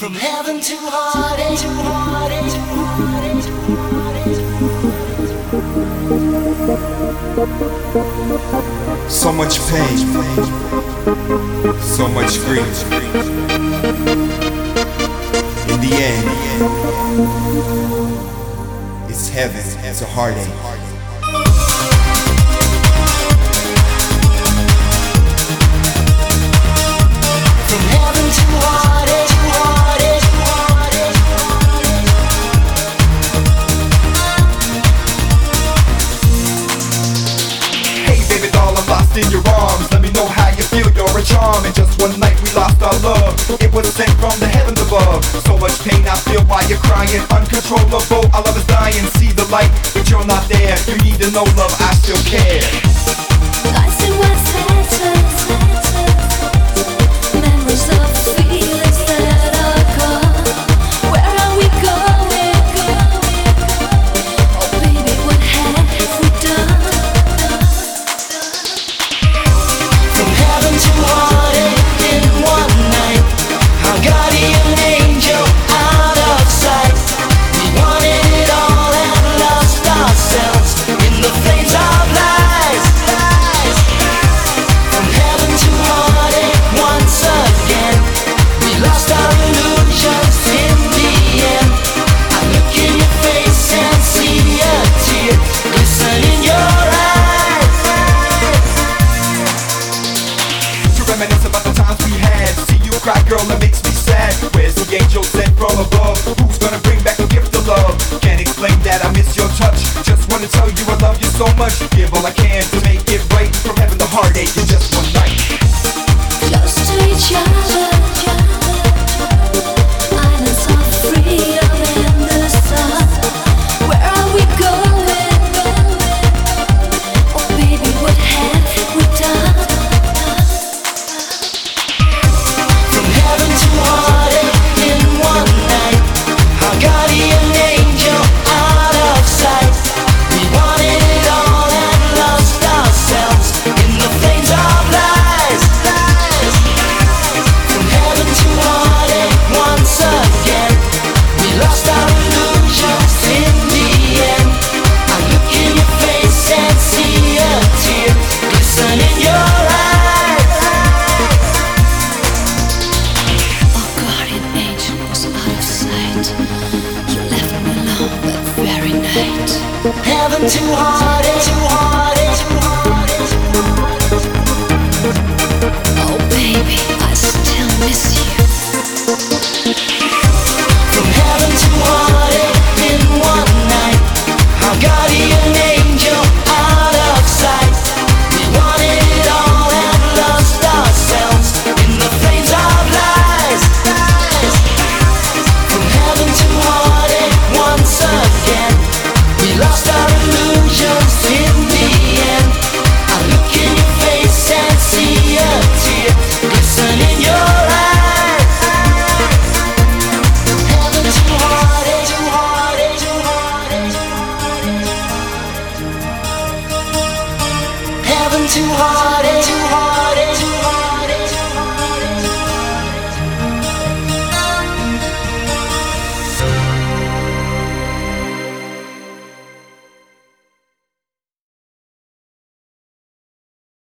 From heaven to heartache, to heartache, to heartache, to heartache. So much pain, so much grief. In the end, it's heaven, it's a heartache. In your arms, let me know how you feel, you're a charm. And just one night we lost our love. It was sent from the heavens above. So much pain I feel while you're crying, uncontrollable, our love is dying. See the light, but you're not there. You need to know, love, I still care. I see what's happened. Memories of feelings that are gone. Where are we going? Oh baby, what have we done? To heartache in one night, our guardian angel out of sight. We wanted it all and lost ourselves in the flames of lies. From heaven to heartache once again, we lost our illusions in the end. I look in your face and see a tear glisten in your eyes. Reminisce about the times we had. See you cry, girl, it makes me sad. Where's the angel sent from above? Who's gonna bring back a gift of love? Can't explain that I miss your touch. Just wanna tell you I love you so much. Give all I can to make it right. From heaven to heartache in just one night. Close to each other, islands of freedom in the sun. Where are we going? Oh baby, what have we done? To heartache in one night, our guardian angel out of sight. We wanted it all and lost ourselves in the flames of lies. From heaven to heartache once again, we lost our illusions in the end. I look in your face and see a tear glisten in your eyes. Heaven to heartache, to heartache, to heartache. Oh baby, I still miss you.